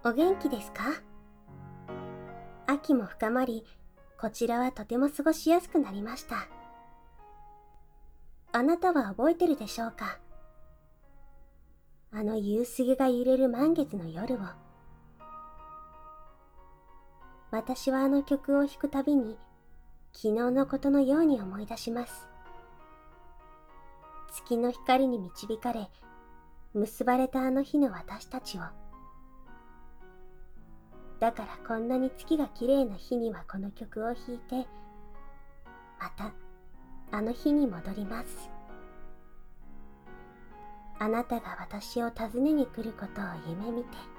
お元気ですか？秋も深まり、こちらはとても過ごしやすくなりました。あなたは覚えてるでしょうか？あの夕杉が揺れる満月の夜を。私はあの曲を弾くたびに、昨日のことのように思い出します。月の光に導かれ、結ばれたあの日の私たちを。だからこんなに月が綺麗な日にはこの曲を弾いて、またあの日に戻ります。あなたが私を訪ねに来ることを夢見て。